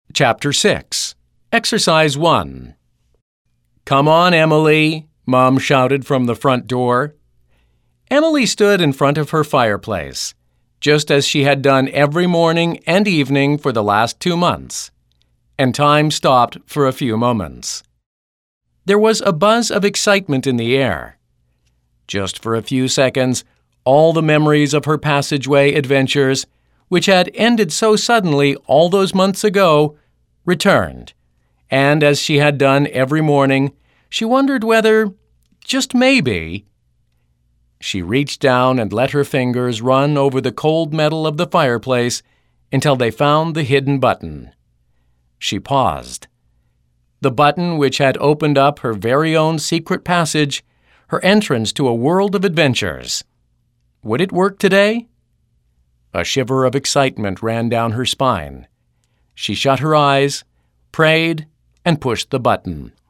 Chapter 6, Exercise 1. "Come on, Emily," Mom shouted from the front door. Emily stood in front of her fireplace, just as she had done every morning and evening for the last 2 months, and time stopped for a few moments. There was a buzz of excitement in the air. Just for a few seconds, all the memories of her passageway adventures, which had ended so suddenly all those months ago, returned, and as she had done every morning, she wondered whether, just maybe, she reached down and let her fingers run over the cold metal of the fireplace until they found the hidden button. She paused. The button which had opened up her very own secret passage, her entrance to a world of adventures. Would it work today? A shiver of excitement ran down her spine. She shut her eyes, prayed, and pushed the button.